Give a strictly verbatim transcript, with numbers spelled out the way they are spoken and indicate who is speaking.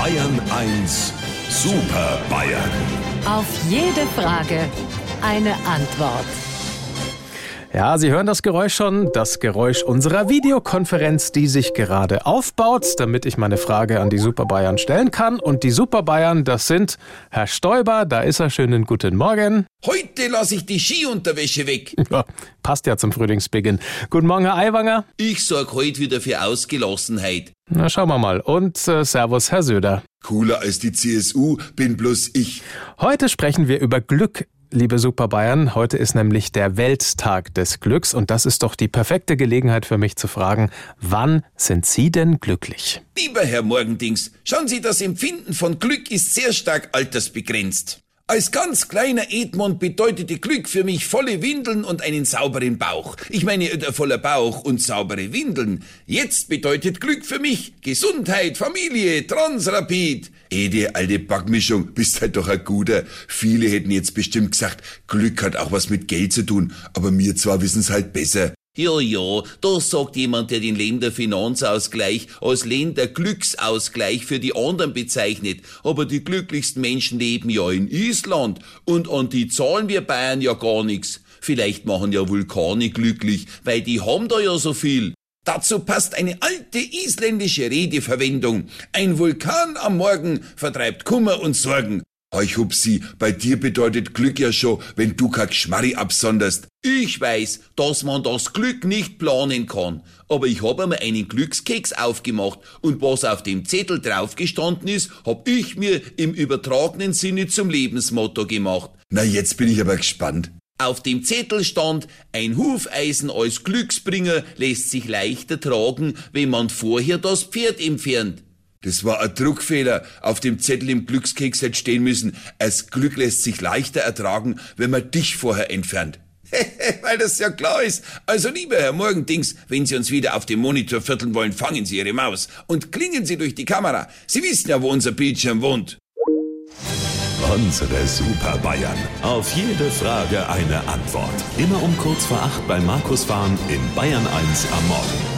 Speaker 1: Bayern eins Super Bayern.
Speaker 2: Auf jede Frage eine Antwort.
Speaker 3: Ja, Sie hören das Geräusch schon, das Geräusch unserer Videokonferenz, die sich gerade aufbaut, damit ich meine Frage an die Super Bayern stellen kann. Und die Super Bayern, das sind Herr Stoiber, da ist er, schönen guten Morgen.
Speaker 4: Heute lasse ich die Skiunterwäsche weg.
Speaker 3: Ja, passt ja zum Frühlingsbeginn. Guten Morgen, Herr Aiwanger.
Speaker 4: Ich sorge heute wieder für Ausgelassenheit.
Speaker 3: Na, schauen wir mal. Und äh, Servus, Herr Söder.
Speaker 5: Cooler als die C S U bin bloß ich.
Speaker 3: Heute sprechen wir über Glück. Liebe Super Bayern, heute ist nämlich der Welttag des Glücks und das ist doch die perfekte Gelegenheit für mich zu fragen, wann sind Sie denn glücklich?
Speaker 4: Lieber Herr Morgendings, schauen Sie, das Empfinden von Glück ist sehr stark altersbegrenzt. Als ganz kleiner Edmund bedeutete Glück für mich volle Windeln und einen sauberen Bauch. Ich meine, äh, voller Bauch und saubere Windeln. Jetzt bedeutet Glück für mich Gesundheit, Familie, Transrapid.
Speaker 5: Ede, alte Backmischung, bist halt doch ein Guter. Viele hätten jetzt bestimmt gesagt, Glück hat auch was mit Geld zu tun, aber mir zwar wissen's halt besser.
Speaker 4: Ja, ja, das sagt jemand, der den Länder Finanzausgleich als Länder Glücksausgleich für die anderen bezeichnet. Aber die glücklichsten Menschen leben ja in Island und an die zahlen wir Bayern ja gar nichts. Vielleicht machen ja Vulkane glücklich, weil die haben da ja so viel. Dazu passt eine alte isländische Redeverwendung. Ein Vulkan am Morgen vertreibt Kummer und Sorgen.
Speaker 5: Euch Hupsi, bei dir bedeutet Glück ja schon, wenn du kein Geschmarri absonderst.
Speaker 4: Ich weiß, dass man das Glück nicht planen kann, aber ich habe einmal einen Glückskeks aufgemacht und was auf dem Zettel draufgestanden ist, hab ich mir im übertragenen Sinne zum Lebensmotto gemacht.
Speaker 5: Na, jetzt bin ich aber gespannt.
Speaker 4: Auf dem Zettel stand, ein Hufeisen als Glücksbringer lässt sich leichter tragen, wenn man vorher das Pferd entfernt.
Speaker 5: Das war ein Druckfehler. Auf dem Zettel im Glückskeks hätte stehen müssen, das Glück lässt sich leichter ertragen, wenn man dich vorher entfernt.
Speaker 4: Weil das ja klar ist. Also lieber Herr Morgendings, wenn Sie uns wieder auf dem Monitor vierteln wollen, fangen Sie Ihre Maus und klingen Sie durch die Kamera. Sie wissen ja, wo unser Bildschirm wohnt.
Speaker 1: Unsere Super Bayern. Auf jede Frage eine Antwort. Immer um kurz vor acht beim Markus Fahren in Bayern eins am Morgen.